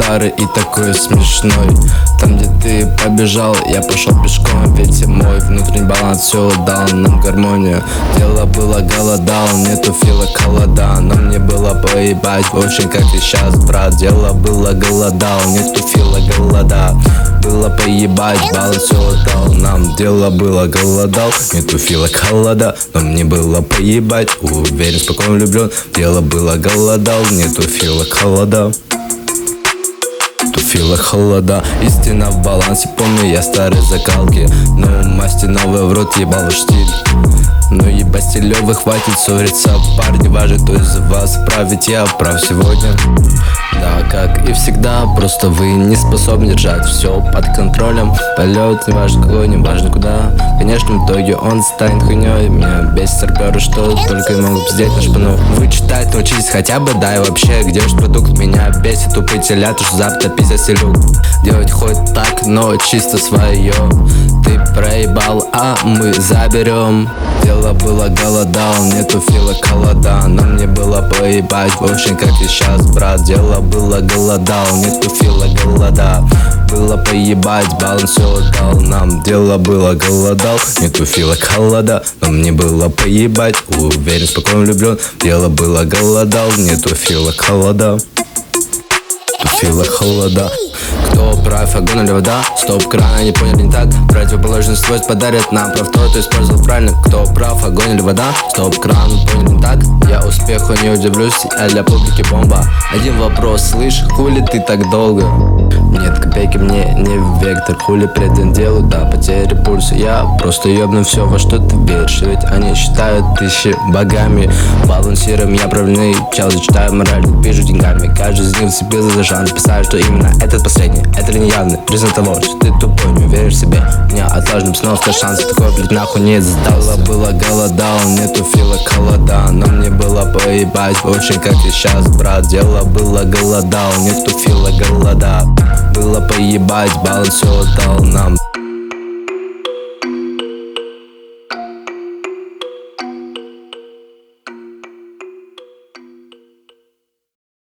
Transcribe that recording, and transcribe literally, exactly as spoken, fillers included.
старый и такой смешной. Там, где ты побежал, я пошел пешком. Ведь мой внутренний баланс все дал нам гармонию. Дело было голодал, нету фила холода. Но мне было поебать, очень как и сейчас, брат. Дело было голодал, нету фила голода. Было поебать, баланс все дал нам. Дело было голодал, нету фила холода. Но мне было поебать, уверен, спокойно влюблен. Дело было голодал, нету фила холода. Фила холода, истина в балансе. Помню я старые закалки, но масти новые в рот ебал штиль. Ну ебать стилёвый, хватит ссориться, парни, важно, кто из вас прав, ведь я прав сегодня. Да, как и всегда, просто вы не способны держать все под контролем. Полет, не важно какой, не важно куда. Конечно, в итоге он станет хуйней. Меня бесит старперы, что только и могут пиздеть на шпану. Вы читать научитесь хотя бы, да и вообще, где же продукт? Меня бесит тупые телята, что завтра пиздец селю. Делать хоть так, но чисто свое. Ты проебал, а мы заберем. Дело было голодал, нету фила холода. Но мне было поебать, очень как и сейчас, брат. Дело было голодал, нету фила голода. Было поебать, баланс все дал нам. Дело было голодал, нету фила холода. Но мне было поебать, уверен, спокойно влюблен. Дело было голодал, нету фила холода. Фила холода. Кто прав, огонь или вода? Стоп, крана, не поняли, не так. Противоположный свойств подарят нам прав тот, кто использовал правильно. Кто прав, огонь или вода? Стоп, кран, поняли, не так. Я успеху не удивлюсь, а для публики бомба. Один вопрос, слышь, хули ты так долго? Нет копейки мне не в вектор. Хули предан делу, да, потери пульса. Я просто ебну все, во что ты веришь. Ведь они считают тысячи богами. Балансируем, я правильный чел, зачитаю мораль, пишу деньгами. Каждый из них зацепился за шанс. Писаю, что именно этот последний, это ли не явный признак того, что ты тупой, не веришь в себе. У меня отложен снова шанс, такой, блядь, нахуй не сдался. Было голодал, нету фила холода. Но мне было поебать, очень как и сейчас, брат. Дело было голодал, нету фила голода. Было поебать, баланс все дал нам.